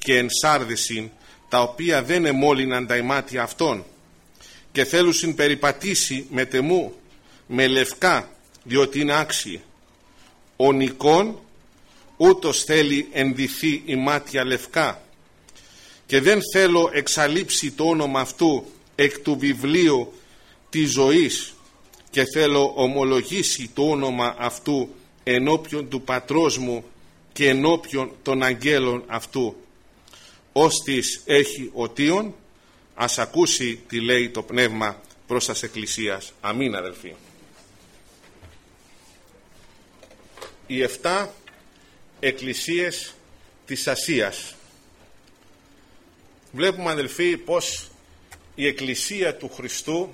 και ενσάρδεσιν, τα οποία δεν εμόλυναν τα ημάτια αυτών, και θέλουσιν περιπατήσει με τεμού, με λευκά, διότι είναι άξιοι. Ο Νικόν ούτως θέλει ενδυθεί ημάτια λευκά, και δεν θέλω εξαλείψει το όνομα αυτού εκ του βιβλίου της ζωής, και θέλω ομολογήσει το όνομα αυτού ενώπιον του πατρός μου και ενώπιον των αγγέλων αυτού. Όστις έχει οτίον, ας ακούσει τι λέει το Πνεύμα προς τας Εκκλησίας. Αμήν, αδελφοί. Οι 7 εκκλησίες της Ασίας. Βλέπουμε, αδελφοί, πως η Εκκλησία του Χριστού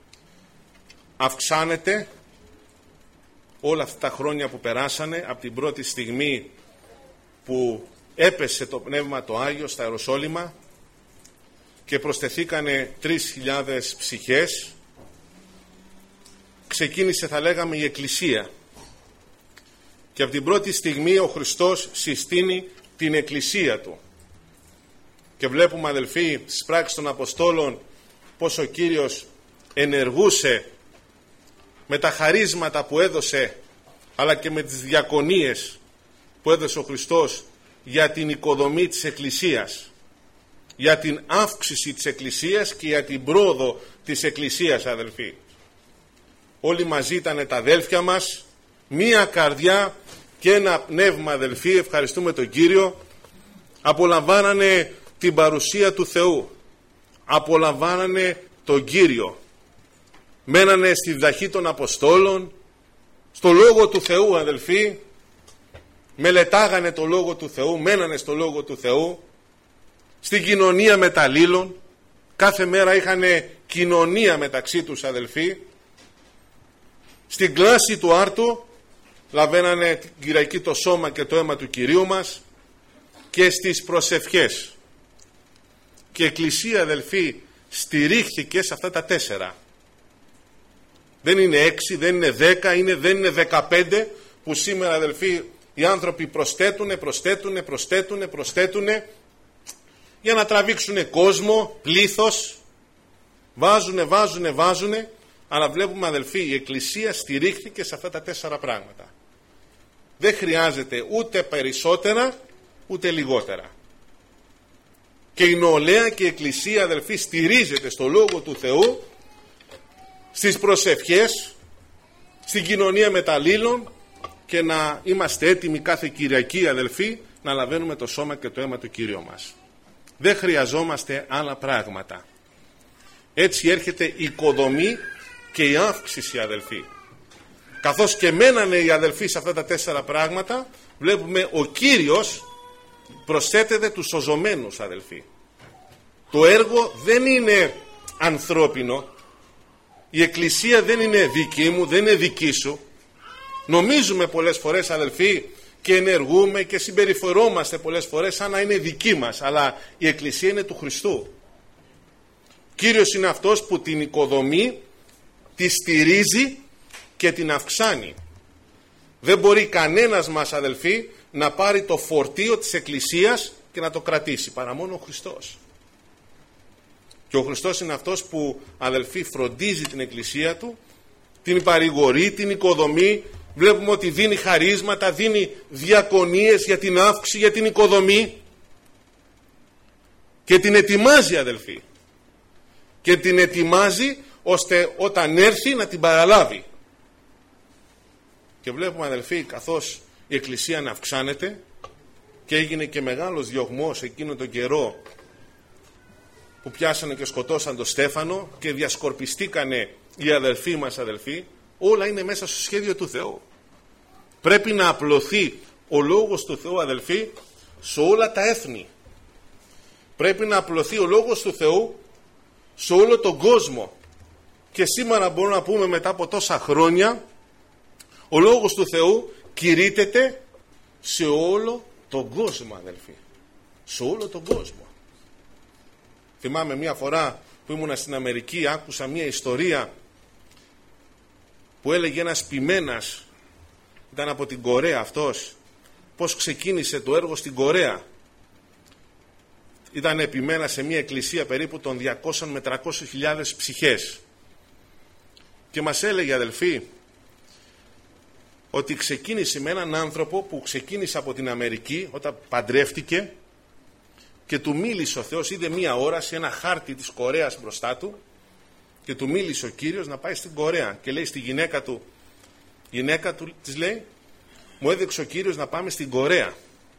αυξάνεται όλα αυτά τα χρόνια που περάσανε, από την πρώτη στιγμή που έπεσε το Πνεύμα το Άγιο στα Ιεροσόλυμα και προσθεθήκανε 3.000 ψυχές. Ξεκίνησε, θα λέγαμε, η Εκκλησία, και από την πρώτη στιγμή ο Χριστός συστήνει την Εκκλησία Του. Και βλέπουμε, αδελφοί, στις πράξεις των Αποστόλων πως ο Κύριος ενεργούσε με τα χαρίσματα που έδωσε, αλλά και με τις διακονίες που έδωσε ο Χριστός για την οικοδομή της Εκκλησίας, για την αύξηση της Εκκλησίας και για την πρόοδο της Εκκλησίας, αδελφοί. Όλοι μαζί ήταν τα αδέλφια μας, μία καρδιά και ένα πνεύμα, αδελφοί. Ευχαριστούμε τον Κύριο. Απολαμβάνανε την παρουσία του Θεού, απολαμβάνανε τον Κύριο, μένανε στη διδαχή των Αποστόλων, στο Λόγο του Θεού, αδελφοί. Μελετάγανε το Λόγο του Θεού, μένανε στο Λόγο του Θεού, στην κοινωνία μεταλλήλων. Κάθε μέρα είχαν κοινωνία μεταξύ τους, αδελφοί. Στην κλάση του άρτου λαβαίνανε την Κυριακή το σώμα και το αίμα του Κυρίου μας, και στις προσευχές. Και η Εκκλησία, αδελφοί, στηρίχθηκε σε αυτά τα 4. Δεν είναι 6, δεν είναι 10, δεν είναι 15, που σήμερα, αδελφοί, οι άνθρωποι προσθέτουν για να τραβήξουν κόσμο, πλήθος, βάζουν, αλλά βλέπουμε, αδελφοί, η Εκκλησία στηρίχθηκε σε αυτά τα 4 πράγματα. Δεν χρειάζεται ούτε περισσότερα ούτε λιγότερα. Και η νεολαία και η Εκκλησία, αδελφοί, στηρίζεται στο Λόγο του Θεού, στις προσευχές, στην κοινωνία μεταλλήλων, και να είμαστε έτοιμοι κάθε Κυριακή, αδελφοί, να λαβαίνουμε το σώμα και το αίμα του Κυρίου μας. Δεν χρειαζόμαστε άλλα πράγματα. Έτσι έρχεται η οικοδομή και η αύξηση, αδελφοί. Καθώς και μένανε οι αδελφοί σε αυτά τα 4 πράγματα, βλέπουμε ο Κύριος προσθέτεται τους σωζωμένους, αδελφοί. Το έργο δεν είναι ανθρώπινο. Η Εκκλησία δεν είναι δική μου, δεν είναι δική σου. Νομίζουμε πολλές φορές, αδελφοί, και ενεργούμε και συμπεριφερόμαστε πολλές φορές σαν να είναι δική μας, αλλά η Εκκλησία είναι του Χριστού. Κύριος είναι αυτός που την οικοδομεί, τη στηρίζει και την αυξάνει. Δεν μπορεί κανένας μας, αδελφοί, να πάρει το φορτίο της Εκκλησίας και να το κρατήσει, παρά μόνο ο Χριστός. Και ο Χριστός είναι αυτός που, αδελφοί, φροντίζει την Εκκλησία Του, την παρηγορεί, την οικοδομεί. Βλέπουμε ότι δίνει χαρίσματα, δίνει διακονίες για την αύξηση, για την οικοδομή, και την ετοιμάζει, αδελφοί. Και την ετοιμάζει ώστε όταν έρθει να την παραλάβει. Και βλέπουμε, αδελφοί, καθώς η Εκκλησία να αυξάνεται, και έγινε και μεγάλος διωγμός εκείνο τον καιρό που πιάσανε και σκοτώσαν τον Στέφανο και διασκορπιστήκανε οι αδελφοί μας, αδελφοί. Όλα είναι μέσα στο σχέδιο του Θεού. Πρέπει να απλωθεί ο Λόγος του Θεού, αδελφοί, σε όλα τα έθνη. Πρέπει να απλωθεί ο Λόγος του Θεού σε όλο τον κόσμο. Και σήμερα μπορούμε να πούμε, μετά από τόσα χρόνια, ο Λόγος του Θεού κηρύττεται σε όλο τον κόσμο, αδελφοί. Σε όλο τον κόσμο. Θυμάμαι μια φορά που ήμουνα στην Αμερική, άκουσα μια ιστορία που έλεγε ένας ποιμένας, ήταν από την Κορέα αυτός, πώς ξεκίνησε το έργο στην Κορέα. ήταν επιμένα σε μια εκκλησία περίπου των 200 με 300.000 ψυχές. Και μας έλεγε, αδελφοί, ότι ξεκίνησε με έναν άνθρωπο που ξεκίνησε από την Αμερική όταν παντρεύτηκε και του μίλησε ο Θεός, είδε μία όραση, ένα χάρτη της Κορέας μπροστά του και του μίλησε ο Κύριος να πάει στην Κορέα και λέει στη γυναίκα του, της λέει, μου έδειξε ο Κύριος να πάμε στην Κορέα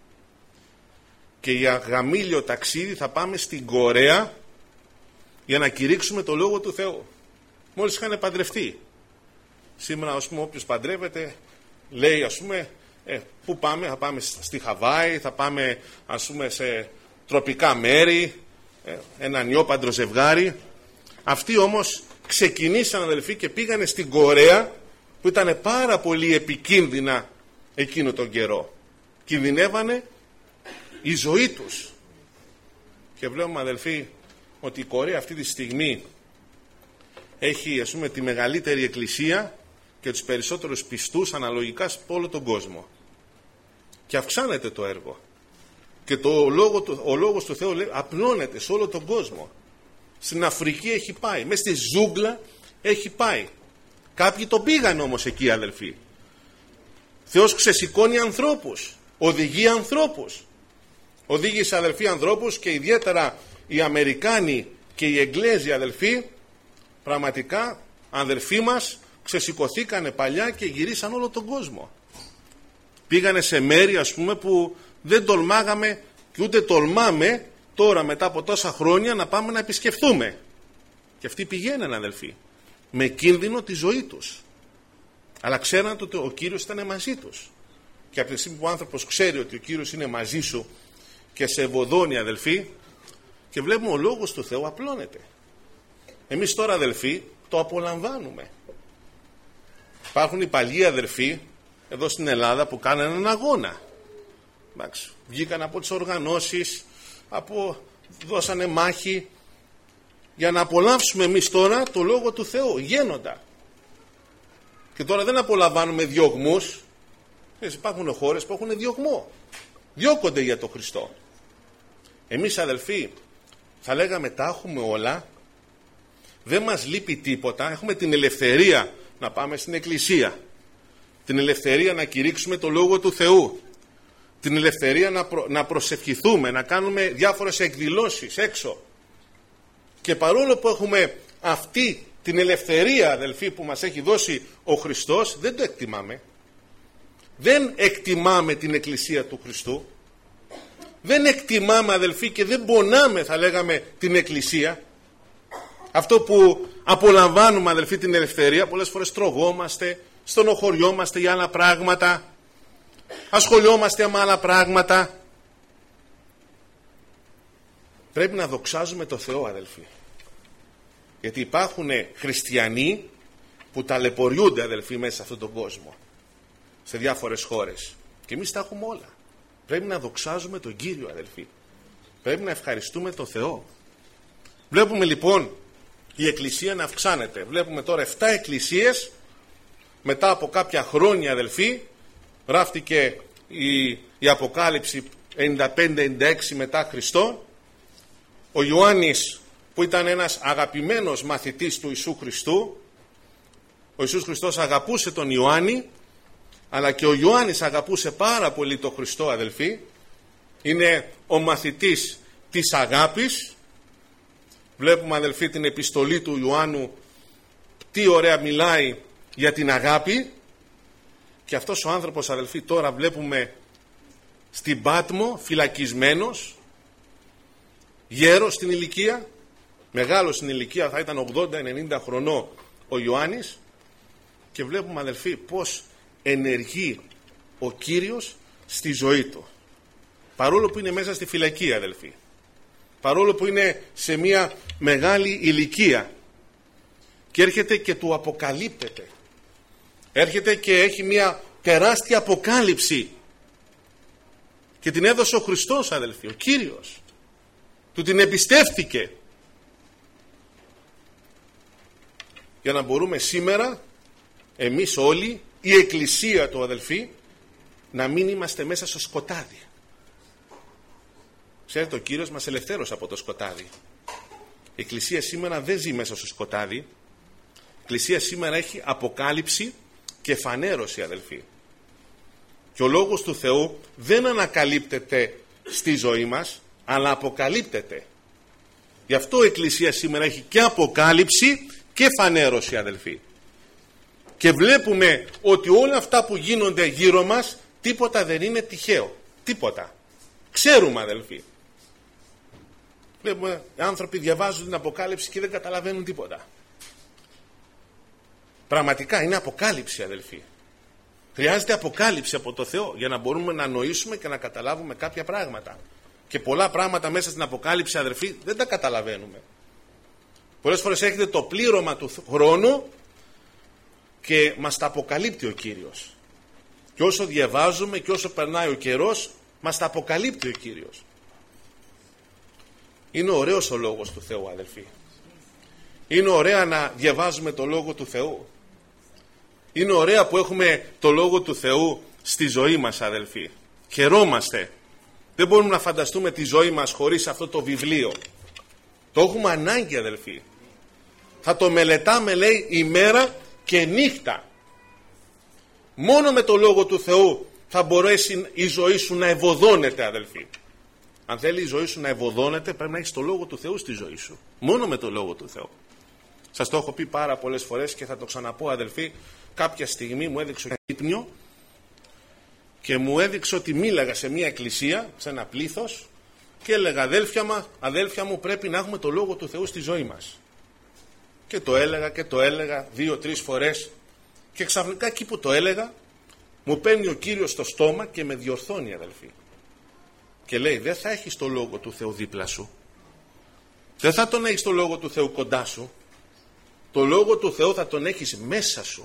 και για γαμήλιο ταξίδι θα πάμε στην Κορέα για να κηρύξουμε το Λόγο του Θεού. Μόλις είχαν παντρευτεί. Σήμερα, ας πούμε, όποιος παντρεύεται λέει, ας πούμε, πού πάμε, θα πάμε στη Χαβάη, θα πάμε, ας πούμε, σε τροπικά μέρη, ένα νιόπαντρο ζευγάρι. Αυτοί όμως ξεκινήσαν, αδελφοί, και πήγανε στην Κορέα, που ήταν πάρα πολύ επικίνδυνα εκείνο τον καιρό. Κινδυνεύανε η ζωή τους. Και βλέπουμε, αδελφοί, ότι η Κορέα αυτή τη στιγμή έχει, ας πούμε, τη μεγαλύτερη εκκλησία και τους περισσότερους πιστούς αναλογικά σε όλο τον κόσμο. Και αυξάνεται το έργο. Και ο λόγος του Θεού, λέει, απλώνεται σε όλο τον κόσμο. Στην Αφρική έχει πάει, μέσα στη ζούγκλα έχει πάει. Κάποιοι το πήγαν όμως εκεί, αδελφοί. Θεός ξεσηκώνει ανθρώπους, οδηγεί ανθρώπους. Οδήγησε, αδελφοί, ανθρώπους, και ιδιαίτερα οι Αμερικάνοι και οι Εγγλέζοι, αδελφοί, πραγματικά αδελφοί μας ξεσηκωθήκανε παλιά και γυρίσαν όλο τον κόσμο. Πήγανε σε μέρη, ας πούμε, που δεν τολμάγαμε και ούτε τολμάμε τώρα μετά από τόσα χρόνια να πάμε να επισκεφθούμε. Και αυτοί πηγαίνανε, αδελφοί, με κίνδυνο τη ζωή τους. Αλλά ξέραν ότι ο Κύριος ήταν μαζί τους. Και από τη στιγμή που ο άνθρωπος ξέρει ότι ο Κύριος είναι μαζί σου και σε ευωδώνει, αδελφοί, και βλέπουμε ο Λόγος του Θεού απλώνεται. Εμείς τώρα, αδελφοί, το απολαμβάνουμε. Υπάρχουν οι παλιοί αδελφοί εδώ στην Ελλάδα που κάνανε έναν αγώνα. Εντάξει, βγήκαν από τις οργανώσεις, δώσανε μάχη για να απολαύσουμε εμείς τώρα το Λόγο του Θεού γένοντα. Και τώρα δεν απολαμβάνουμε διωγμούς. Υπάρχουν χώρες που έχουν διωγμό, διώκονται για τον Χριστό. Εμείς, αδελφοί, θα λέγαμε τα έχουμε όλα, δεν μας λείπει τίποτα, έχουμε την ελευθερία να πάμε στην εκκλησία, την ελευθερία να κηρύξουμε το Λόγο του Θεού, την ελευθερία να προσευχηθούμε, να κάνουμε διάφορες εκδηλώσεις έξω. Και παρόλο που έχουμε αυτή την ελευθερία, αδελφοί, που μας έχει δώσει ο Χριστός, δεν το εκτιμάμε. Δεν εκτιμάμε την εκκλησία του Χριστού. Δεν εκτιμάμε, αδελφοί, και δεν πονάμε, θα λέγαμε, την εκκλησία. Αυτό που απολαμβάνουμε, αδελφοί, την ελευθερία, πολλές φορές τρογόμαστε, στενοχωριόμαστε για άλλα πράγματα, ασχολιόμαστε με άλλα πράγματα. Πρέπει να δοξάζουμε το Θεό, αδελφοί. Γιατί υπάρχουν χριστιανοί που ταλαιπωριούνται, αδελφοί, μέσα σε αυτόν τον κόσμο, σε διάφορες χώρες. Και εμείς τα έχουμε όλα. Πρέπει να δοξάζουμε τον Κύριο, αδελφοί. Πρέπει να ευχαριστούμε τον Θεό. Βλέπουμε λοιπόν η εκκλησία να αυξάνεται. Βλέπουμε τώρα 7 εκκλησίες μετά από κάποια χρόνια, αδελφοί. Γράφτηκε η Αποκάλυψη 95-96 μετά Χριστό. Ο Ιωάννης, που ήταν ένας αγαπημένος μαθητής του Ιησού Χριστού, ο Ιησούς Χριστός αγαπούσε τον Ιωάννη, αλλά και ο Ιωάννης αγαπούσε πάρα πολύ τον Χριστό, αδελφοί. Είναι ο μαθητής της αγάπης. Βλέπουμε, αδελφοί, την επιστολή του Ιωάννου, τι ωραία μιλάει για την αγάπη. Και αυτός ο άνθρωπος, αδελφοί, τώρα βλέπουμε στην Πάτμο φυλακισμένος, γέρος στην ηλικία, μεγάλος στην ηλικία, θα ήταν 80-90 χρονών ο Ιωάννης. Και βλέπουμε, αδελφοί, πως ενεργεί ο Κύριος στη ζωή του, παρόλο που είναι μέσα στη φυλακή, αδελφοί, παρόλο που είναι σε μια μεγάλη ηλικία, και έρχεται και του αποκαλύπτεται, έρχεται και έχει μια τεράστια αποκάλυψη, και την έδωσε ο Χριστός, αδελφοί, ο Κύριος του την εμπιστεύτηκε, για να μπορούμε σήμερα εμείς όλοι, η εκκλησία του, αδελφοί, να μην είμαστε μέσα στο σκοτάδι. Ξέρετε, ο Κύριος μας ελευθέρωσε από το σκοτάδι. Η Εκκλησία σήμερα δεν ζει μέσα στο σκοτάδι. Η Εκκλησία σήμερα έχει αποκάλυψη και φανέρωση, αδελφοί. Και ο Λόγος του Θεού δεν ανακαλύπτεται στη ζωή μας, αλλά αποκαλύπτεται. Γι' αυτό η Εκκλησία σήμερα έχει και αποκάλυψη και φανέρωση, αδελφοί. Και βλέπουμε ότι όλα αυτά που γίνονται γύρω μας, τίποτα δεν είναι τυχαίο. Τίποτα. Ξέρουμε, αδελφοί. Βλέπουμε άνθρωποι διαβάζουν την Αποκάλυψη και δεν καταλαβαίνουν τίποτα. Πραγματικά είναι αποκάλυψη, αδελφοί. Χρειάζεται αποκάλυψη από το Θεό για να μπορούμε να νοήσουμε και να καταλάβουμε κάποια πράγματα. Και πολλά πράγματα μέσα στην Αποκάλυψη, αδελφοί, δεν τα καταλαβαίνουμε. Πολλές φορές έχετε το πλήρωμα του χρόνου και μας τα αποκαλύπτει ο Κύριος. Και όσο διαβάζουμε και όσο περνάει ο καιρός, μας τα αποκαλύπτει ο Κύριος. Είναι ωραίος ο Λόγος του Θεού, αδελφοί. Είναι ωραία να διαβάζουμε το Λόγο του Θεού. Είναι ωραία που έχουμε το Λόγο του Θεού στη ζωή μας, αδελφοί. Χαιρόμαστε. Δεν μπορούμε να φανταστούμε τη ζωή μας χωρίς αυτό το βιβλίο. Το έχουμε ανάγκη, αδελφοί. Θα το μελετάμε, λέει, ημέρα και νύχτα. Μόνο με το Λόγο του Θεού θα μπορέσει η ζωή σου να ευωδώνεται, αδελφοί. Αν θέλει η ζωή σου να ευωδώνεται, πρέπει να έχεις το Λόγο του Θεού στη ζωή σου. Μόνο με το Λόγο του Θεού. Σας το έχω πει πάρα πολλές φορές και θα το ξαναπώ, αδελφοί. Κάποια στιγμή μου έδειξε ένα ύπνιο και μου έδειξε ότι μίλαγα σε μια εκκλησία, σε ένα πλήθος, και έλεγα, αδέλφια μου, πρέπει να έχουμε το Λόγο του Θεού στη ζωή μας. Και το έλεγα 2-3 φορές, και ξαφνικά εκεί που το έλεγα, μου παίρνει ο Κύριος στο στόμα και με διορθώνει, αδελφοί. Και λέει, δεν θα έχεις το Λόγο του Θεού δίπλα σου. Δεν θα τον έχεις το Λόγο του Θεού κοντά σου. Το Λόγο του Θεού θα τον έχεις μέσα σου.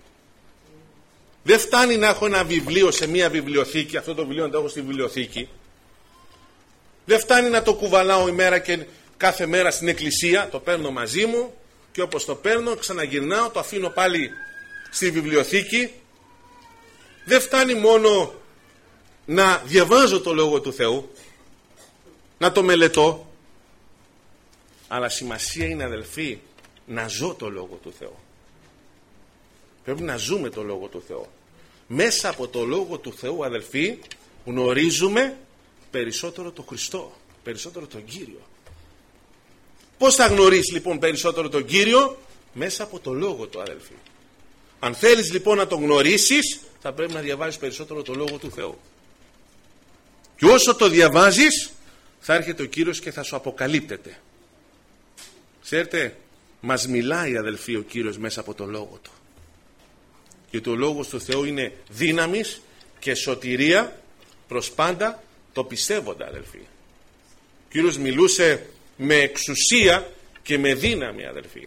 Δεν φτάνει να έχω ένα βιβλίο σε μια βιβλιοθήκη, αυτό το βιβλίο να το έχω στη βιβλιοθήκη. Δεν φτάνει να το κουβαλάω ημέρα και κάθε μέρα στην εκκλησία, το παίρνω μαζί μου και όπως το παίρνω ξαναγυρνάω, το αφήνω πάλι στη βιβλιοθήκη. Δεν φτάνει μόνο να διαβάζω το Λόγο του Θεού, να το μελετώ, αλλά σημασία είναι, αδελφοί, να ζω το Λόγο του Θεού. Πρέπει να ζούμε το Λόγο του Θεού. Μέσα από το Λόγο του Θεού, αδελφοί, γνωρίζουμε περισσότερο τον Χριστό, περισσότερο τον Κύριο. Πώς θα γνωρίσεις λοιπόν περισσότερο τον Κύριο? Μέσα από το Λόγο του, αδελφοί. Αν θέλεις λοιπόν να τον γνωρίσεις, θα πρέπει να διαβάζεις περισσότερο το Λόγο του Θεού. Και όσο το διαβάζεις, θα έρχεται ο Κύριος και θα σου αποκαλύπτεται. Ξέρετε, μας μιλάει, αδελφοί, ο Κύριος μέσα από το Λόγο του. Και το Λόγος του Θεού είναι δύναμης και σωτηρία προς πάντα το πιστεύοντα, αδελφοί. Ο Κύριος μιλούσε με εξουσία και με δύναμη, αδελφοί.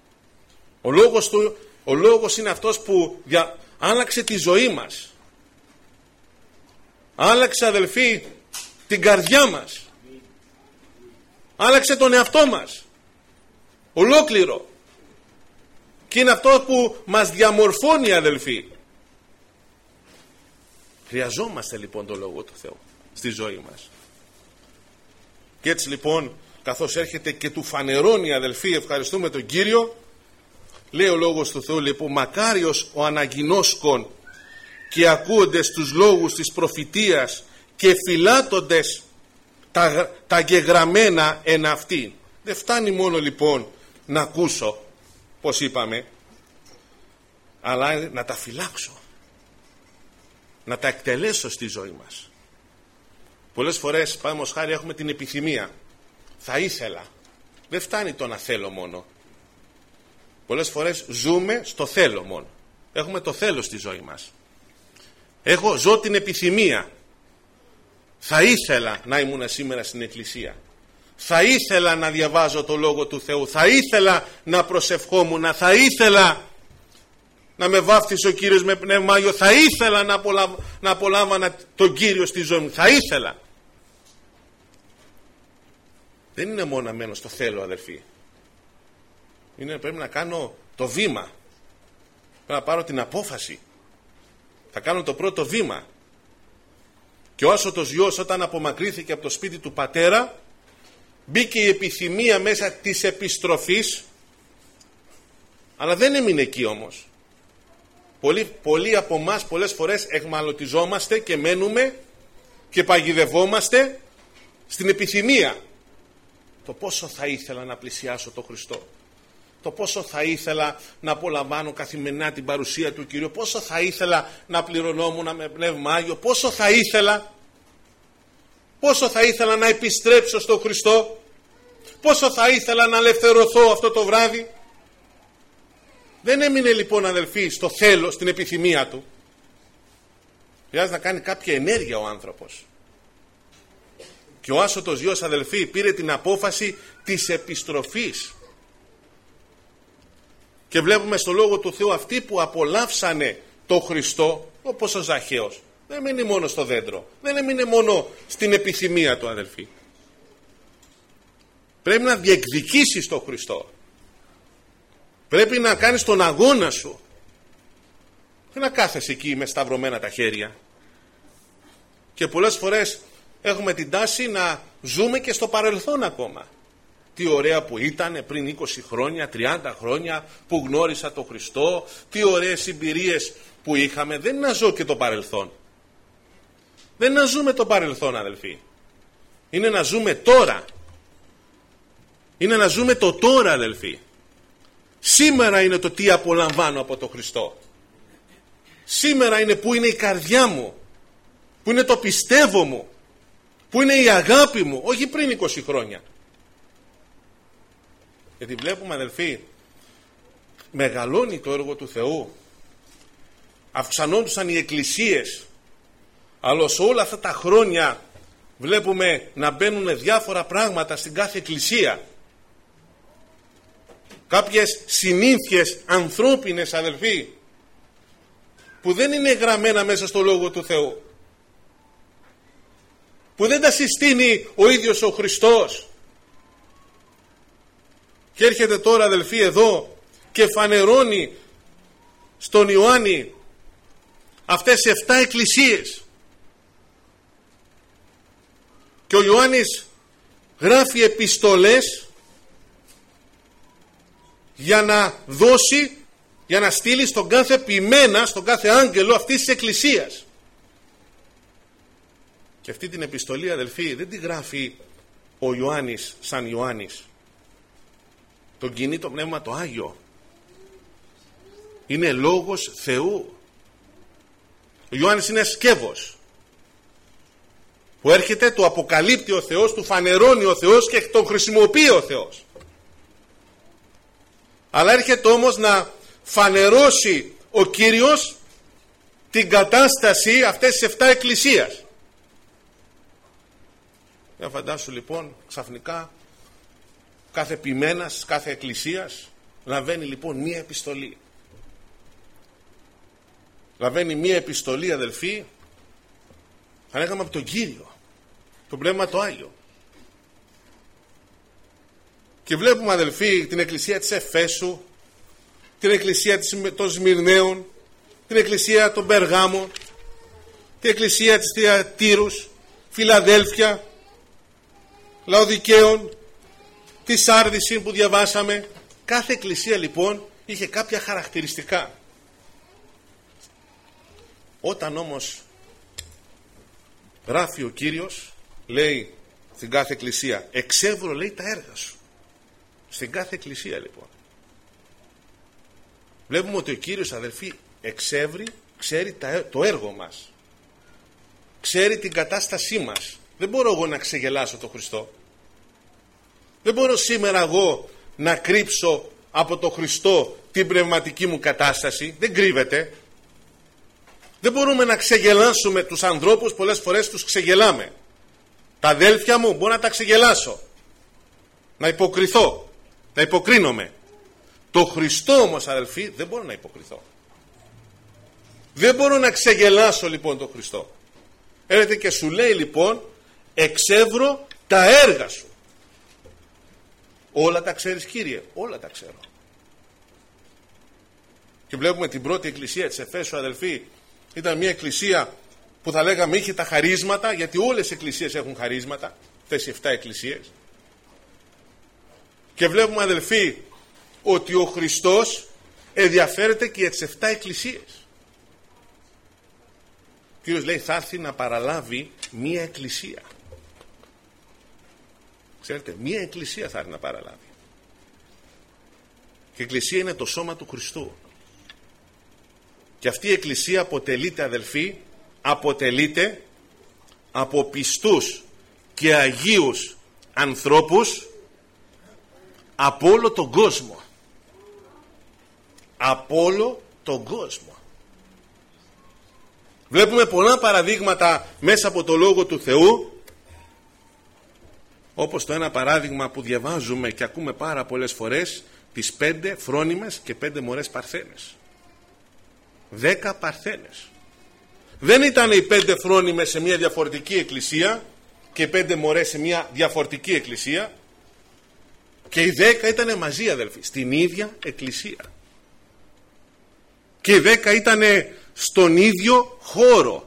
Ο Λόγος είναι αυτός που άλλαξε τη ζωή μας. Άλλαξε, αδελφοί, την καρδιά μας. Άλλαξε τον εαυτό μας. Ολόκληρο. Και είναι αυτό που μας διαμορφώνει, αδελφοί. Χρειαζόμαστε λοιπόν τον Λόγο του Θεού στη ζωή μας. Και έτσι λοιπόν, καθώς έρχεται και του φανερώνει, αδελφοί, ευχαριστούμε τον Κύριο, λέει ο Λόγος του Θεού, λοιπόν, μακάριος ο αναγινώσκων και ακούοντες τους λόγους της προφητείας και φυλάτοντες τα γεγραμμένα εν αυτήν. Δεν φτάνει μόνο λοιπόν να ακούσω, πως είπαμε, αλλά να τα φυλάξω, να τα εκτελέσω στη ζωή μας. Πολλές φορές, παραδείγματος χάρη, έχουμε την επιθυμία, θα ήθελα. Δεν φτάνει το να θέλω μόνο. Πολλές φορές ζούμε στο θέλω μόνο. Έχουμε το θέλω στη ζωή μας. Ζω την επιθυμία. Θα ήθελα να ήμουν σήμερα στην εκκλησία. Θα ήθελα να διαβάζω το Λόγο του Θεού. Θα ήθελα να προσευχόμουν. Θα ήθελα να με βάφτισε ο Κύριος με πνεύμα Άγιο. Θα ήθελα να απολάμβανα τον Κύριο στη ζωή μου. Θα ήθελα. Δεν είναι μόνο μένω στο θέλω, αδελφοί. Πρέπει να κάνω το βήμα. Πρέπει να πάρω την απόφαση. Θα κάνω το πρώτο βήμα. Και ο άσωτος γιος όταν απομακρύθηκε από το σπίτι του πατέρα, μπήκε η επιθυμία μέσα της επιστροφής, αλλά δεν έμεινε εκεί όμως. Πολλοί από εμάς πολλές φορές εχμαλωτιζόμαστε και μένουμε και παγιδευόμαστε στην επιθυμία. Το πόσο θα ήθελα να πλησιάσω τον Χριστό, το πόσο θα ήθελα να απολαμβάνω καθημερινά την παρουσία του Κυρίου, πόσο θα ήθελα να πληρωνόμουν με Πνεύμα Άγιο, πόσο θα ήθελα να επιστρέψω στον Χριστό, πόσο θα ήθελα να ελευθερωθώ αυτό το βράδυ. Δεν έμεινε λοιπόν, αδελφοί, στο θέλω, στην επιθυμία του. Χρειάζεται να κάνει κάποια ενέργεια ο άνθρωπος. Και ο άσωτος γιος, αδελφοί, πήρε την απόφαση της επιστροφής. Και βλέπουμε στο Λόγο του Θεού αυτοί που απολαύσανε το Χριστό, όπως ο Ζαχαίος, δεν έμεινε μόνο στο δέντρο, δεν έμεινε μόνο στην επιθυμία του, αδελφοί. Πρέπει να διεκδικήσεις τον Χριστό. Πρέπει να κάνεις τον αγώνα σου. Δεν να κάθεσαι εκεί με σταυρωμένα τα χέρια. Και πολλές φορές έχουμε την τάση να ζούμε και στο παρελθόν ακόμα. Τι ωραία που ήταν πριν 20 χρόνια, 30 χρόνια που γνώρισα τον Χριστό, τι ωραίες εμπειρίες που είχαμε. Δεν είναι να ζω και το παρελθόν. Δεν είναι να ζούμε το παρελθόν, αδελφοί. Είναι να ζούμε τώρα. Είναι να ζούμε το τώρα, αδελφοί. Σήμερα είναι το τι απολαμβάνω από τον Χριστό. Σήμερα είναι που είναι η καρδιά μου, που είναι το πιστεύω μου, που είναι η αγάπη μου, όχι πριν 20 χρόνια. Γιατί βλέπουμε, αδελφοί, μεγαλώνει το έργο του Θεού, αυξανόντουσαν οι εκκλησίες, αλλά σε όλα αυτά τα χρόνια βλέπουμε να μπαίνουν διάφορα πράγματα στην κάθε εκκλησία. Κάποιες συνήθειες ανθρώπινες, αδελφοί, που δεν είναι γραμμένα μέσα στο Λόγο του Θεού, που δεν τα συστήνει ο ίδιος ο Χριστός. Και έρχεται τώρα, αδελφοί, εδώ και φανερώνει στον Ιωάννη αυτές 7 εκκλησίες. Και ο Ιωάννης γράφει επιστολές για να δώσει, για να στείλει στον κάθε ποιμένα, στον κάθε άγγελο αυτής της εκκλησίας. Και αυτή την επιστολή, αδελφοί, δεν τη γράφει ο Ιωάννης σαν Ιωάννης. Τον κινεί το Πνεύμα το Άγιο. Είναι λόγος Θεού. Ο Ιωάννης είναι σκεύος που έρχεται, του αποκαλύπτει ο Θεός, του φανερώνει ο Θεός και τον χρησιμοποιεί ο Θεός. Αλλά έρχεται όμως να φανερώσει ο Κύριος την κατάσταση αυτές τις 7 εκκλησίας. Για φαντάσου λοιπόν, ξαφνικά κάθε ποιμένας, κάθε εκκλησίας λαβαίνει λοιπόν μία επιστολή. Λαβαίνει μία επιστολή, αδελφοί, θα λέγαμε από τον Κύριο, το Πνεύμα το Άγιο. Και βλέπουμε, αδελφοί, την εκκλησία της Εφέσου, την εκκλησία των Σμυρναίων, την εκκλησία των Περγάμων, την εκκλησία της Τύρους, Φιλαδέλφια, Λαοδικαίων, τη Σάρδηση που διαβάσαμε. Κάθε εκκλησία λοιπόν είχε κάποια χαρακτηριστικά. Όταν όμως γράφει ο Κύριος, λέει στην κάθε εκκλησία, εξεύρω, λέει, τα έργα σου. Στην κάθε εκκλησία λοιπόν βλέπουμε ότι ο Κύριος, αδελφοί, εξεύρει, ξέρει το έργο μας, ξέρει την κατάστασή μας. Δεν μπορώ εγώ να ξεγελάσω τον Χριστό. Δεν μπορώ σήμερα εγώ να κρύψω από τον Χριστό την πνευματική μου κατάσταση. Δεν κρύβεται. Δεν μπορούμε να ξεγελάσουμε τους ανθρώπους, πολλές φορές τους ξεγελάμε. Τα αδέλφια μου μπορώ να τα ξεγελάσω, να υποκριθώ, να υποκρίνομαι. Το Χριστό όμως, αδελφοί, δεν μπορώ να υποκριθώ. Δεν μπορώ να ξεγελάσω λοιπόν τον Χριστό. Έρχεται και σου λέει λοιπόν, εξεύρω τα έργα σου. Όλα τα ξέρεις, Κύριε? Όλα τα ξέρω. Και βλέπουμε την πρώτη εκκλησία της Εφέσου, αδελφοί, ήταν μια εκκλησία που θα λέγαμε είχε τα χαρίσματα, γιατί όλες οι εκκλησίες έχουν χαρίσματα, αυτές οι 7 εκκλησίες. Και βλέπουμε, αδελφοί, ότι ο Χριστός ενδιαφέρεται και για τις 7 εκκλησίες. Ο Κύριος λέει θα έρθει να παραλάβει μία εκκλησία. Ξέρετε, μία εκκλησία θα έρθει να παραλάβει. Και η εκκλησία είναι το σώμα του Χριστού. Και αυτή η εκκλησία αποτελείται, αδελφοί, αποτελείται από πιστούς και αγίους ανθρώπους από όλο τον κόσμο. Από όλο τον κόσμο. Βλέπουμε πολλά παραδείγματα μέσα από το Λόγο του Θεού, όπως το ένα παράδειγμα που διαβάζουμε και ακούμε πάρα πολλές φορές, τις 5 φρόνιμες και 5 μωρές παρθένες. 10 παρθένες. Δεν ήταν οι 5 φρόνιμες σε μια διαφορετική εκκλησία και 5 μωρές σε μια διαφορετική εκκλησία, και οι 10 ήταν μαζί, αδελφοί, στην ίδια εκκλησία. Και οι 10 ήταν στον ίδιο χώρο.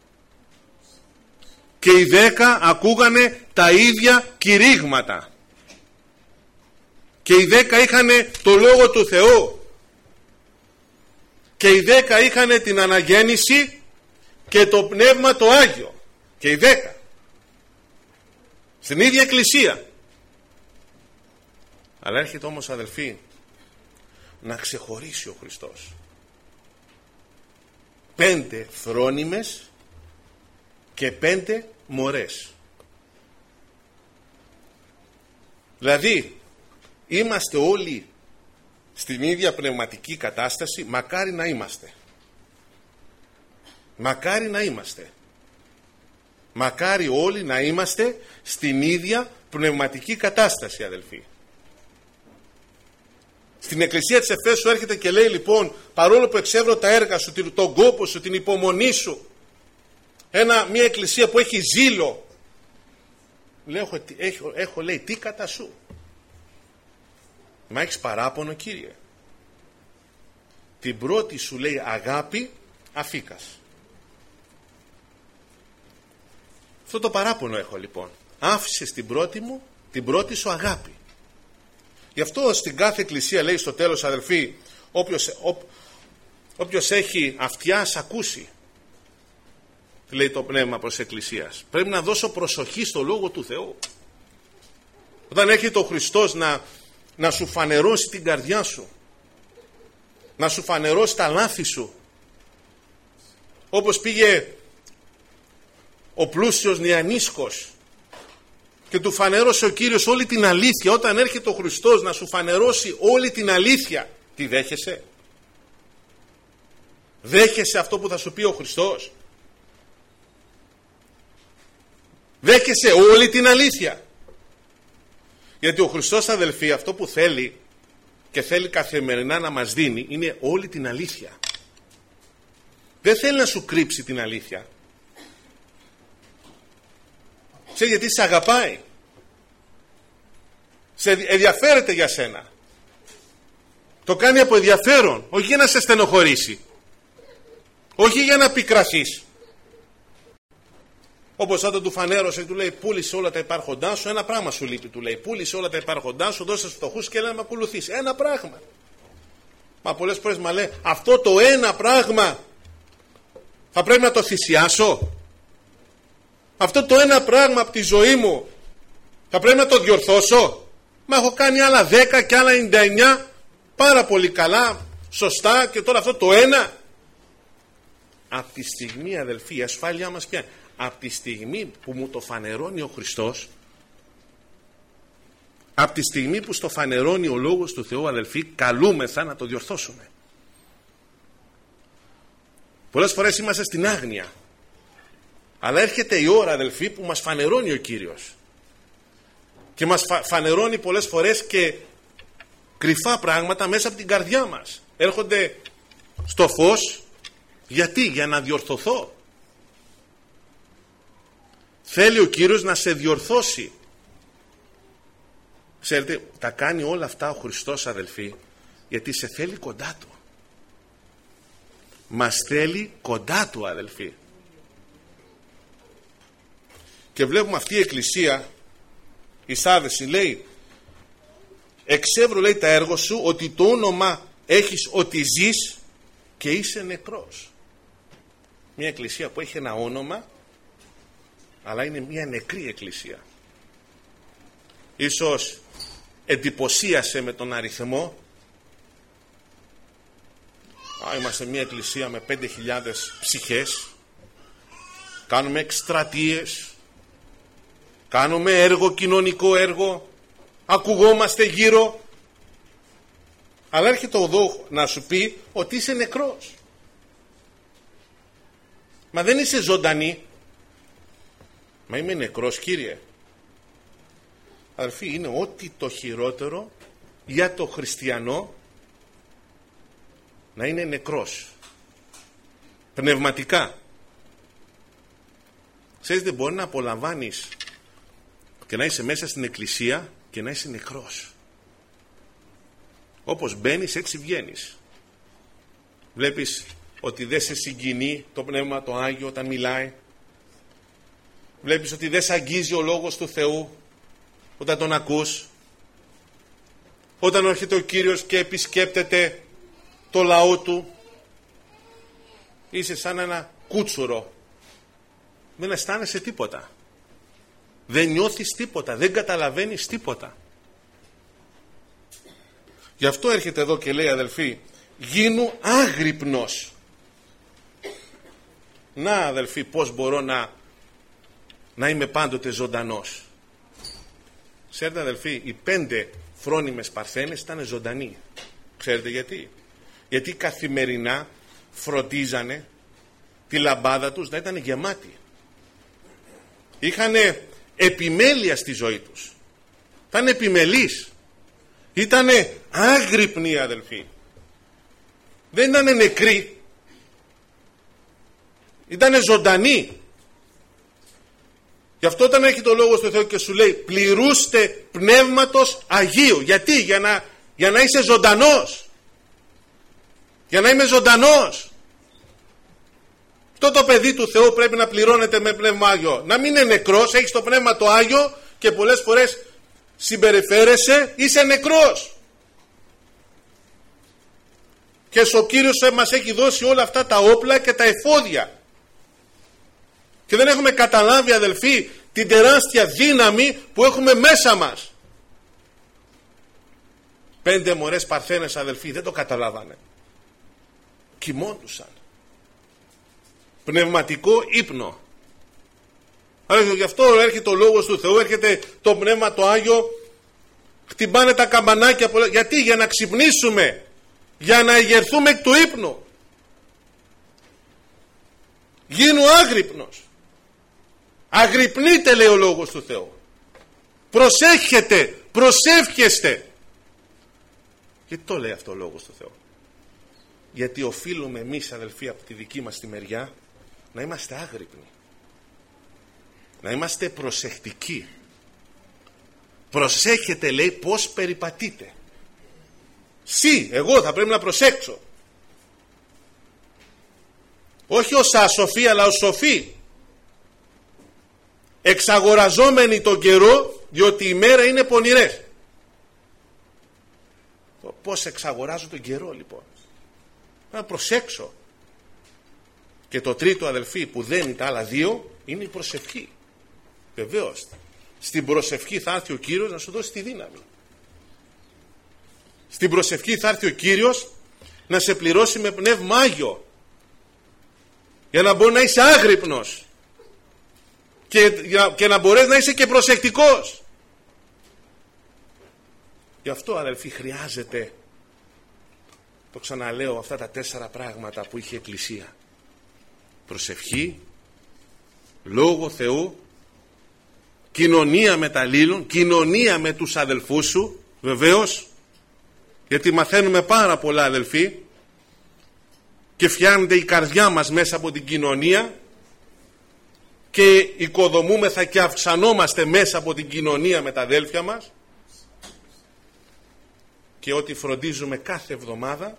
Και οι 10 ακούγανε τα ίδια κηρύγματα. Και οι 10 είχαν το Λόγο του Θεού. Και οι 10 είχαν την αναγέννηση και το Πνεύμα το Άγιο. Και οι 10 στην ίδια εκκλησία. Αλλά έρχεται όμως, αδελφοί, να ξεχωρίσει ο Χριστός. 5 φρόνιμες και 5 μωρές. Δηλαδή είμαστε όλοι στην ίδια πνευματική κατάσταση. Μακάρι να είμαστε. Μακάρι να είμαστε. Μακάρι όλοι να είμαστε στην ίδια πνευματική κατάσταση, αδελφοί. Στην εκκλησία της Εφέσου έρχεται και λέει, λοιπόν, παρόλο που εξεύρω τα έργα σου, τον κόπο σου, την υπομονή σου, μια εκκλησία που έχει ζήλο, έχω λέει, τι κατά σου? Μα έχεις παράπονο, Κύριε? Την πρώτη σου, λέει, αγάπη αφήκας. Αυτό το παράπονο έχω, λοιπόν. Άφησες την πρώτη σου αγάπη. Γι' αυτό στην κάθε εκκλησία λέει στο τέλος, αδελφοί, όποιος έχει αυτιά ας ακούσει, λέει το πνεύμα προς εκκλησίας. Πρέπει να δώσω προσοχή στο Λόγο του Θεού. Όταν έρχεται ο Χριστός να σου φανερώσει την καρδιά σου, να σου φανερώσει τα λάθη σου, όπως πήγε ο πλούσιος νεανίσκος και του φανέρωσε ο Κύριος όλη την αλήθεια. Όταν έρχεται ο Χριστός να σου φανερώσει όλη την αλήθεια, τι δέχεσαι? Δέχεσαι αυτό που θα σου πει ο Χριστός? Δέχεσαι όλη την αλήθεια? Γιατί ο Χριστός, αδελφοί, αυτό που θέλει και θέλει καθημερινά να μας δίνει είναι όλη την αλήθεια. Δεν θέλει να σου κρύψει την αλήθεια. Ξέρεις γιατί? Σε αγαπάει. Σε ενδιαφέρεται για σένα. Το κάνει από ενδιαφέρον, όχι για να σε στενοχωρήσει, όχι για να πικραθείς. Όπως όταν του φανέρωσε, του λέει, πούλησε όλα τα υπάρχοντά σου, ένα πράγμα σου λείπει, του λέει, πούλησε όλα τα υπάρχοντά σου, δώσε στους φτωχούς και έλα να με ακολουθείς. Ένα πράγμα. Μα πολλές φορές μα λέει, αυτό το ένα πράγμα θα πρέπει να το θυσιάσω? Αυτό το ένα πράγμα από τη ζωή μου θα πρέπει να το διορθώσω? Μα έχω κάνει άλλα 10 και άλλα 99 πάρα πολύ καλά, σωστά, και τώρα αυτό το ένα. Από τη στιγμή, αδελφοί, η ασφάλειά μας πια, από τη στιγμή που μου το φανερώνει ο Χριστός, από τη στιγμή που στο φανερώνει ο Λόγος του Θεού, αδελφοί, καλούμεθα να το διορθώσουμε. Πολλές φορές είμαστε στην άγνοια, αλλά έρχεται η ώρα, αδελφοί, που μας φανερώνει ο Κύριος. Και μας φανερώνει πολλές φορές και κρυφά πράγματα μέσα από την καρδιά μας. Έρχονται στο φως. Γιατί? Για να διορθωθώ. Θέλει ο Κύριος να σε διορθώσει. Ξέρετε, τα κάνει όλα αυτά ο Χριστός, αδελφοί, γιατί σε θέλει κοντά Του. Μας θέλει κοντά Του, αδελφοί. Και βλέπουμε αυτή η εκκλησία, η Σάρδεση, λέει, εξεύρω, λέει, τα έργα σου, ότι το όνομα έχεις ότι ζεις και είσαι νεκρός. Μια εκκλησία που έχει ένα όνομα, αλλά είναι μια νεκρή εκκλησία. Ίσως εντυπωσίασε με τον αριθμό. Είμαστε μια εκκλησία με 5.000 ψυχές, κάνουμε εκστρατείες, κάνουμε έργο, κοινωνικό έργο, ακουγόμαστε γύρω, αλλά έρχεται εδώ να σου πει ότι είσαι νεκρός. Μα δεν είσαι ζωντανή. Μα είμαι νεκρός, Κύριε. Αδελφοί, είναι ό,τι το χειρότερο για το χριστιανό να είναι νεκρός πνευματικά. Ξέρετε, μπορεί να απολαμβάνεις και να είσαι μέσα στην εκκλησία και να είσαι νεκρός. Όπως μπαίνεις έτσι βγαίνεις. Βλέπεις ότι δεν σε συγκινεί το Πνεύμα το Άγιο όταν μιλάει. Βλέπεις ότι δεν σε αγγίζει ο Λόγος του Θεού όταν τον ακούς. Όταν έρχεται ο Κύριος και επισκέπτεται το λαό του, είσαι σαν ένα κούτσουρο. Δεν αισθάνεσαι τίποτα. Δεν νιώθεις τίποτα. Δεν καταλαβαίνεις τίποτα. Γι' αυτό έρχεται εδώ και λέει, αδελφοί, γίνου άγρυπνος. Να, αδελφοί, πώς μπορώ να είμαι πάντοτε ζωντανός. Ξέρετε, αδελφοί, οι 5 φρόνιμες παρθένες ήταν ζωντανοί. Ξέρετε γιατί? Γιατί καθημερινά φροντίζανε τη λαμπάδα τους να ήταν γεμάτη. Είχανε επιμέλεια στη ζωή τους. Ήταν επιμελείς. Ήτανε άγρυπνοι, αδελφοί. Δεν ήτανε νεκροί. Ήτανε ζωντανοί. Γι' αυτό όταν έχει το Λόγο του Θεού και σου λέει πληρούστε πνεύματος Αγίου. Γιατί? Για να είσαι ζωντανός. Για να είμαι ζωντανός. Αυτό το παιδί του Θεού πρέπει να πληρώνεται με πνεύμα Άγιο. Να μην είναι νεκρός, έχεις το πνεύμα το Άγιο και πολλές φορές συμπεριφέρεσαι, είσαι νεκρός. Και ο Κύριος μας έχει δώσει όλα αυτά τα όπλα και τα εφόδια. Και δεν έχουμε καταλάβει, αδελφοί, την τεράστια δύναμη που έχουμε μέσα μας. 5 μωρές παρθένες, αδελφοί, δεν το καταλάβανε. Κοιμόντουσαν. Πνευματικό ύπνο. Γι' αυτό έρχεται ο Λόγος του Θεού, έρχεται το Πνεύμα το Άγιο, χτυπάνε τα καμπανάκια. Γιατί? Για να ξυπνήσουμε, για να ηγερθούμε εκ του ύπνου. Γίνου άγρυπνος. Αγρυπνείτε, λέει ο Λόγος του Θεού. Προσέχετε, προσεύχεστε. Γιατί το λέει αυτό ο Λόγος του Θεού? Γιατί οφείλουμε εμείς, αδελφοί, από τη δική μας τη μεριά να είμαστε άγρυπνοι. Να είμαστε προσεκτικοί. Προσέχετε, λέει, πώς περιπατείτε. Εγώ θα πρέπει να προσέξω. Όχι ως ασοφοί, αλλά ως σοφοί. Εξαγοραζόμενοι τον καιρό, διότι η μέρα είναι πονηρές. Πώς εξαγοράζω τον καιρό, λοιπόν? Να προσέξω. Και το τρίτο, αδελφοί, που δένει τα άλλα 2 είναι η προσευχή. Βεβαίως, στην προσευχή θα έρθει ο Κύριος να σου δώσει τη δύναμη. Στην προσευχή θα έρθει ο Κύριος να σε πληρώσει με πνεύμα Άγιο, για να μπορεί να είσαι άγρυπνος και να μπορείς να είσαι και προσεκτικός. Γι' αυτό, αδελφοί, χρειάζεται, το ξαναλέω, αυτά τα 4 πράγματα που είχε η Εκκλησία. Προσευχή, Λόγο Θεού, κοινωνία με τα αλλήλων, κοινωνία με τους αδελφούς σου, βεβαίως, γιατί μαθαίνουμε πάρα πολλά, αδελφοί, και φτιάχνεται η καρδιά μας μέσα από την κοινωνία και οικοδομούμεθα και αυξανόμαστε μέσα από την κοινωνία με τα αδέλφια μας, και ότι φροντίζουμε κάθε εβδομάδα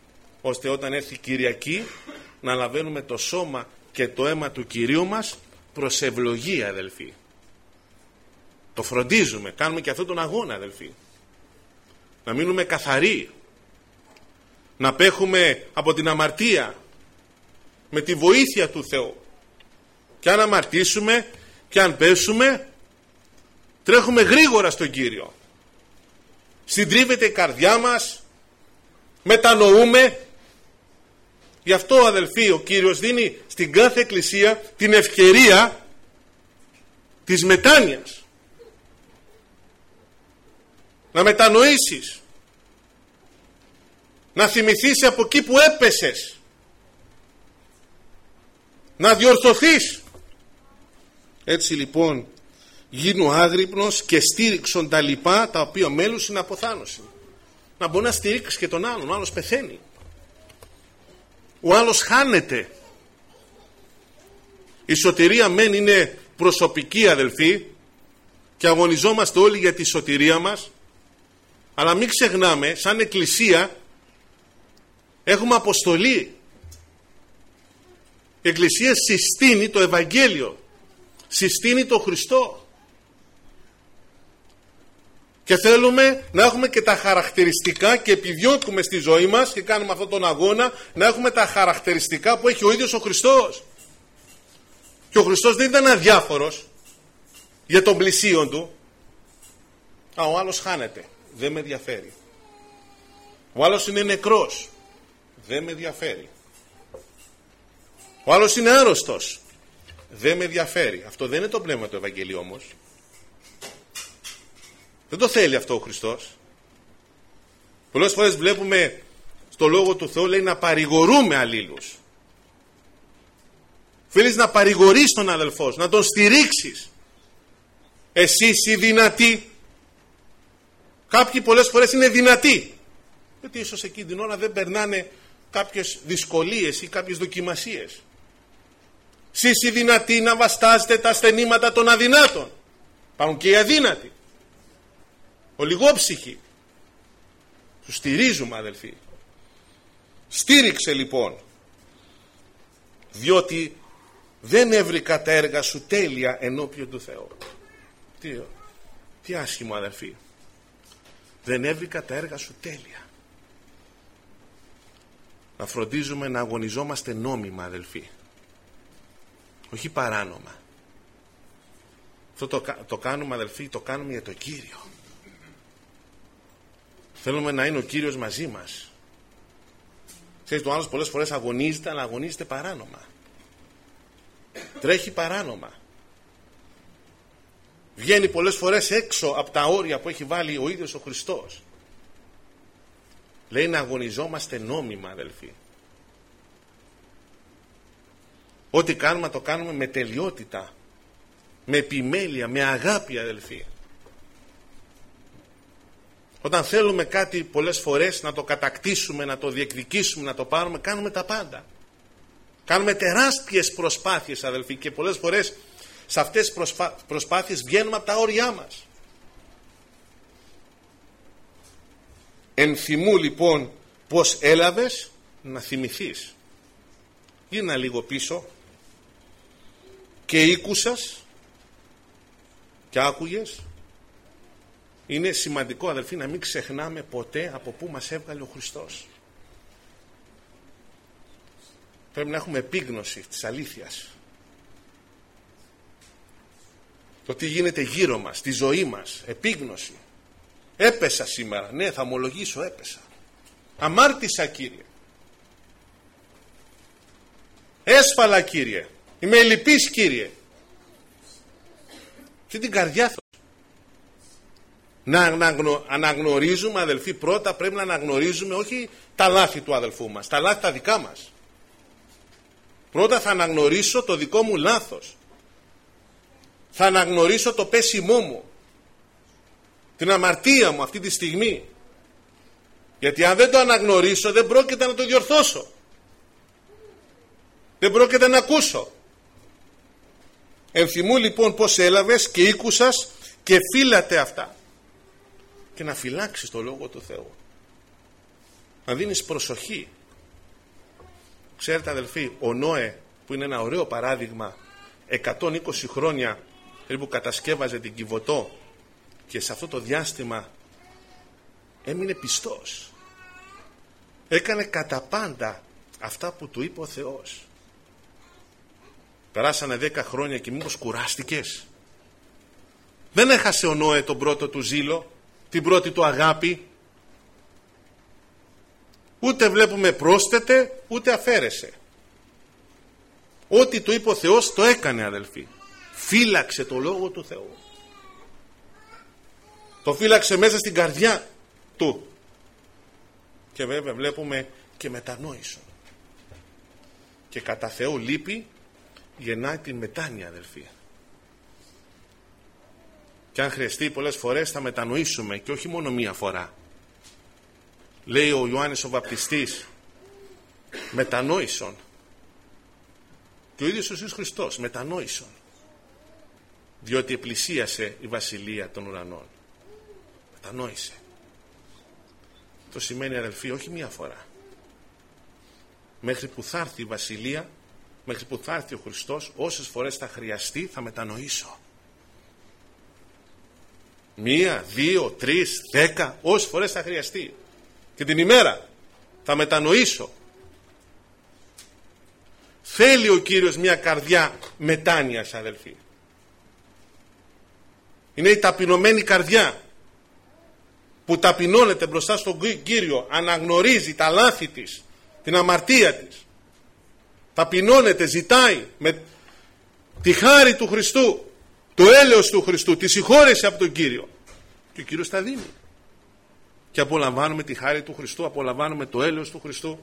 ώστε όταν έρθει Κυριακή να λαβαίνουμε το σώμα και το αίμα του Κυρίου μας προς ευλογία, αδελφοί. Το φροντίζουμε, κάνουμε και αυτόν τον αγώνα, αδελφοί. Να μείνουμε καθαροί, να απέχουμε από την αμαρτία με τη βοήθεια του Θεού. Και αν αμαρτήσουμε και αν πέσουμε, τρέχουμε γρήγορα στον Κύριο. Συντρίβεται η καρδιά μας, μετανοούμε. Γι' αυτό, αδελφοί, ο Κύριος δίνει στην κάθε εκκλησία την ευκαιρία της μετάνοιας. Να μετανοήσεις, να θυμηθείς από εκεί που έπεσες, να διορθωθείς. Έτσι λοιπόν γίνου άγρυπνος και στήριξον τα λοιπά τα οποία μέλους στην αποθάνωση. Να μπορεί να στηρίξει και τον άλλον. Ο άλλος πεθαίνει, ο άλλος χάνεται. Η σωτηρία μεν είναι προσωπική, αδελφοί, και αγωνιζόμαστε όλοι για τη σωτηρία μας, αλλά μην ξεχνάμε, σαν εκκλησία έχουμε αποστολή. Η εκκλησία συστήνει το Ευαγγέλιο, συστήνει το Χριστό, και θέλουμε να έχουμε και τα χαρακτηριστικά, και επιδιώκουμε στη ζωή μας και κάνουμε αυτόν τον αγώνα να έχουμε τα χαρακτηριστικά που έχει ο ίδιος ο Χριστός. Και ο Χριστός δεν ήταν αδιάφορος για τον πλησίον του. Ο άλλος χάνεται, δεν με ενδιαφέρει. Ο άλλος είναι νεκρός, δεν με ενδιαφέρει. Ο άλλος είναι άρρωστος, δεν με ενδιαφέρει. Αυτό δεν είναι το πνεύμα του Ευαγγελίου όμως. Δεν το θέλει αυτό ο Χριστός. Πολλές φορές βλέπουμε στο Λόγο του Θεού, λέει, να παρηγορούμε αλλήλους. Θέλεις να παρηγορείς τον αδελφό σου, να τον στηρίξεις. Εσύ είσαι δυνατή. Κάποιοι πολλές φορές είναι δυνατοί, γιατί ίσως εκείνη την ώρα δεν περνάνε κάποιες δυσκολίες ή κάποιες δοκιμασίες. Εσύ είσαι δυνατή να βαστάζετε τα ασθενήματα των αδυνάτων. Υπάρχουν και οι αδύνατοι, ο λιγόψυχοι. Τους στηρίζουμε, αδελφοί. Στήριξε λοιπόν, διότι δεν έβρικα τα έργα σου τέλεια ενώπιον του Θεού. Τι άσχημο, αδελφοί. Δεν έβρικα τα έργα σου τέλεια. Να φροντίζουμε να αγωνιζόμαστε νόμιμα, αδελφοί, όχι παράνομα. Αυτό το κάνουμε, αδελφοί, το κάνουμε για το Κύριο. Θέλουμε να είναι ο Κύριος μαζί μας. Ξέρεις, ο άλλος πολλές φορές αγωνίζεται, αλλά αγωνίζεται παράνομα. Τρέχει παράνομα. Βγαίνει πολλές φορές έξω από τα όρια που έχει βάλει ο ίδιος ο Χριστός. Λέει να αγωνιζόμαστε νόμιμα, αδελφοί. Ό,τι κάνουμε, το κάνουμε με τελειότητα, με επιμέλεια, με αγάπη, αδελφοί. Όταν θέλουμε κάτι πολλές φορές να το κατακτήσουμε, να το διεκδικήσουμε, να το πάρουμε, κάνουμε τα πάντα. Κάνουμε τεράστιες προσπάθειες, αδελφοί, και πολλές φορές σε αυτές τις προσπάθειες βγαίνουμε από τα όρια μας. Ενθυμού λοιπόν πως έλαβες, να θυμηθείς. Γίνα λίγο πίσω και ήκουσας και άκουγες. Είναι σημαντικό, αδελφοί, να μην ξεχνάμε ποτέ από πού μας έβγαλε ο Χριστός. Πρέπει να έχουμε επίγνωση της αλήθειας. Το τι γίνεται γύρω μας, στη ζωή μας, επίγνωση. Έπεσα σήμερα, ναι, θα ομολογήσω, έπεσα. Αμάρτησα, Κύριε. Έσφαλα, Κύριε. Είμαι λυπής, Κύριε. Και την καρδιά θα... Να αναγνωρίζουμε, αδελφοί, πρώτα πρέπει να αναγνωρίζουμε όχι τα λάθη του αδελφού μας, τα λάθη τα δικά μας. Πρώτα θα αναγνωρίσω το δικό μου λάθος. Θα αναγνωρίσω το πέσιμό μου, την αμαρτία μου αυτή τη στιγμή. Γιατί αν δεν το αναγνωρίσω, δεν πρόκειται να το διορθώσω. Δεν πρόκειται να ακούσω. Ενθυμού λοιπόν πως έλαβες και ήκουσας και φύλατε αυτά. Και να φυλάξεις το Λόγο του Θεού. Να δίνεις προσοχή. Ξέρετε, αδελφοί, ο Νόε, που είναι ένα ωραίο παράδειγμα 120 χρόνια περίπου κατασκεύαζε την Κιβωτό και σε αυτό το διάστημα έμεινε πιστός. Έκανε κατά πάντα αυτά που του είπε ο Θεός. Περάσανε 10 χρόνια και μήπως κουράστηκες? Δεν έχασε ο Νόε τον πρώτο του ζήλο, την πρώτη του αγάπη. Ούτε βλέπουμε πρόσθετε, ούτε αφαίρεσε. Ό,τι του είπε ο Θεός το έκανε, αδελφοί. Φύλαξε το Λόγο του Θεού. Το φύλαξε μέσα στην καρδιά του. Και βέβαια βλέπουμε και μετανόησον. Και κατά Θεού λύπη γεννάει την μετάνοια, αδελφοί. Και αν χρειαστεί πολλές φορές θα μετανοήσουμε, και όχι μόνο μία φορά. Λέει ο Ιωάννης ο Βαπτιστής, μετανόησον. Και ο ίδιος ο Ιησούς Χριστός μετανόησον, διότι επλησίασε η βασιλεία των ουρανών. Μετανόησε. Το σημαίνει, αδελφοί, όχι μία φορά. Μέχρι που θα έρθει η βασιλεία, μέχρι που θα έρθει ο Χριστός, όσες φορές θα χρειαστεί θα μετανοήσω. 1, 2, 3, 10, όσες φορές θα χρειαστεί. Και την ημέρα θα μετανοήσω. Θέλει ο Κύριος μια καρδιά μετάνοιας, αδελφοί. Είναι η ταπεινωμένη καρδιά που ταπεινώνεται μπροστά στον Κύριο, αναγνωρίζει τα λάθη της, την αμαρτία της. Ταπεινώνεται, ζητάει με τη χάρη του Χριστού, το έλεος του Χριστού, τη συγχώρεση από τον Κύριο. Και ο Κύριος τα δίνει. Και απολαμβάνουμε τη χάρη του Χριστού, απολαμβάνουμε το έλεος του Χριστού.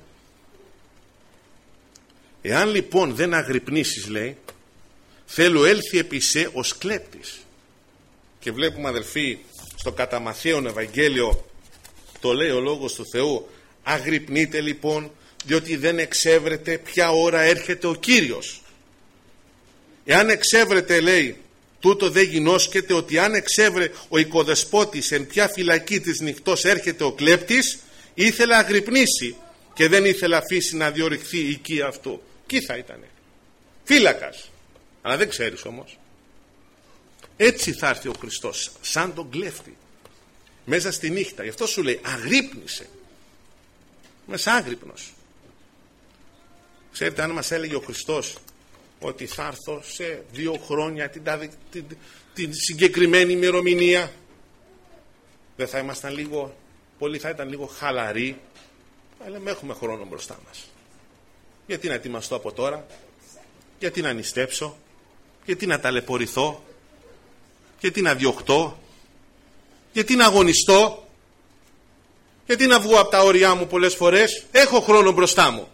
Εάν λοιπόν δεν αγρυπνήσεις, λέει, θέλω έλθει επί σε ως κλέπτης. Και βλέπουμε, αδελφοί, στο κατά Μαθαίον Ευαγγέλιο το λέει ο Λόγος του Θεού, αγρυπνείτε λοιπόν, διότι δεν εξεύρετε ποια ώρα έρχεται ο Κύριος. Εάν εξεύρετε, λέει, τούτο δεν γινώσκεται, ότι αν εξεύρε ο οικοδεσπότης εν ποια φυλακή της νυχτός έρχεται ο κλέπτης, ήθελε αγρυπνήσει και δεν ήθελε αφήσει να διορυχθεί η οικία αυτού. Κι θα ήτανε φύλακας, αλλά δεν ξέρεις όμως. Έτσι θα έρθει ο Χριστός, σαν τον κλέφτη, μέσα στη νύχτα. Γι' αυτό σου λέει αγρύπνησε, μέσα άγρυπνος. Ξέρετε, αν μας έλεγε ο Χριστός ότι θα έρθω σε 2 χρόνια την συγκεκριμένη ημερομηνία, δεν θα ήμασταν λίγο, πολλοί θα ήταν λίγο χαλαροί, αλλά έχουμε χρόνο μπροστά μας. Γιατί να ετοιμαστώ από τώρα, γιατί να νηστέψω, γιατί να ταλαιπωρηθώ, γιατί να διωχτώ, γιατί να αγωνιστώ, γιατί να βγω από τα όρια μου πολλές φορές, έχω χρόνο μπροστά μου.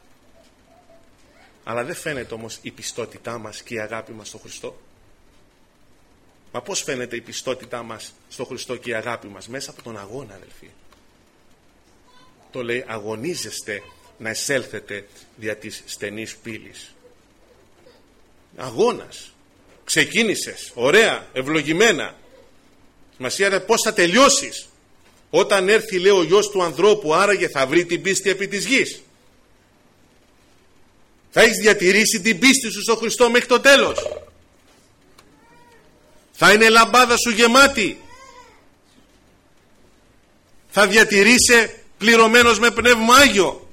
Αλλά δεν φαίνεται όμως η πιστότητά μας και η αγάπη μας στον Χριστό. Μα πώς φαίνεται η πιστότητά μας στον Χριστό και η αγάπη μας? Μέσα από τον αγώνα, αδελφοί. Το λέει, αγωνίζεστε να εισέλθετε δια της στενής πύλης. Αγώνας. Ξεκίνησες, ωραία, ευλογημένα. Σημασία είναι πώς θα τελειώσεις. Όταν έρθει, λέει, ο Υιός του ανθρώπου, άραγε θα βρει την πίστη επί της γης? Θα έχεις διατηρήσει την πίστη σου στον Χριστό μέχρι το τέλος? Θα είναι λαμπάδα σου γεμάτη? Θα διατηρείσαι πληρωμένος με Πνεύμα Άγιο,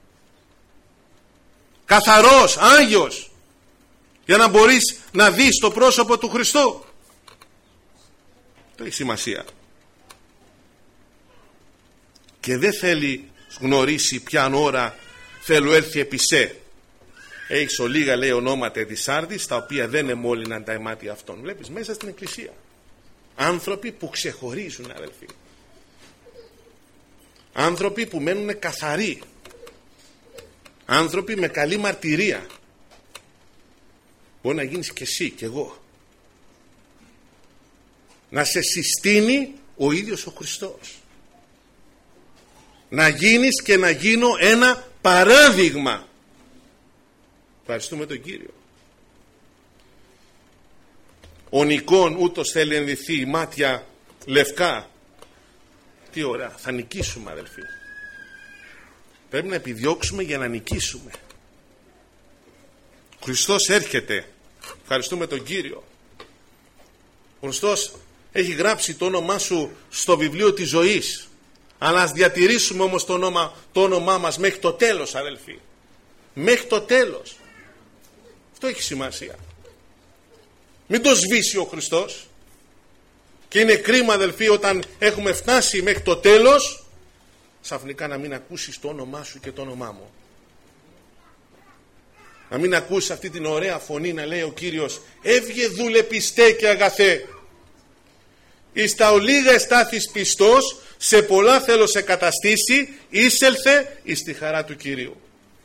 καθαρός, Άγιος, για να μπορείς να δεις το πρόσωπο του Χριστού? Το έχει σημασία. Και δεν θέλει γνωρίσει ποιαν ώρα θέλω έρθει επί σε. Έχεις ολίγα, λέει, ονόματα της Σάρδης, τα οποία δεν εμόλυναν τα αιμάτια αυτών. Βλέπεις μέσα στην εκκλησία άνθρωποι που ξεχωρίζουν, αδελφοί. Άνθρωποι που μένουν καθαροί. Άνθρωποι με καλή μαρτυρία. Μπορεί να γίνεις και εσύ και εγώ. Να σε συστήνει ο ίδιος ο Χριστός. Να γίνεις και να γίνω ένα παράδειγμα. Ευχαριστούμε τον Κύριο. Ο Νικόν ούτως θέλει ενδυθεί, η μάτια λευκά. Τι ωραία, θα νικήσουμε, αδελφοί. Πρέπει να επιδιώξουμε για να νικήσουμε. Ο Χριστός έρχεται Ευχαριστούμε τον Κύριο. Ο Χριστός έχει γράψει το όνομά σου στο βιβλίο της ζωής. Αλλά ας διατηρήσουμε όμως το όνομά μας μέχρι το τέλος, αδελφοί. Μέχρι το τέλος. Αυτό έχει σημασία. Μην το σβήσει ο Χριστός. Και είναι κρίμα, αδελφοί, όταν έχουμε φτάσει μέχρι το τέλος, ξαφνικά να μην ακούσεις το όνομά σου και το όνομά μου. Να μην ακούσεις αυτή την ωραία φωνή να λέει ο Κύριος, έβγε δούλε πιστέ και αγαθέ. Εις τα ολίγα εστάθης πιστός, σε πολλά θέλω σε καταστήσει, εισέλθε εις τη χαρά του Κυρίου.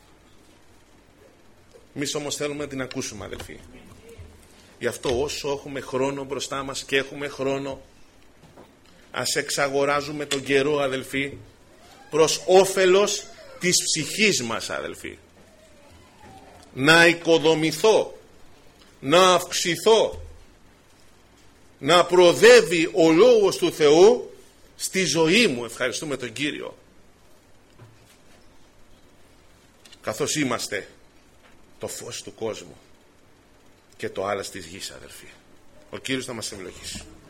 Εμείς όμως θέλουμε να την ακούσουμε, αδελφοί. Γι' αυτό όσο έχουμε χρόνο μπροστά μας και έχουμε χρόνο, ας εξαγοράζουμε τον καιρό, αδελφοί, προς όφελος της ψυχής μας, αδελφοί. Να οικοδομηθώ, να αυξηθώ, να προοδεύει ο Λόγος του Θεού στη ζωή μου. Ευχαριστούμε τον Κύριο. Καθώς είμαστε το φως του κόσμου και το άλας της γης, αδελφοί. Ο Κύριος να μας ευλογήσει.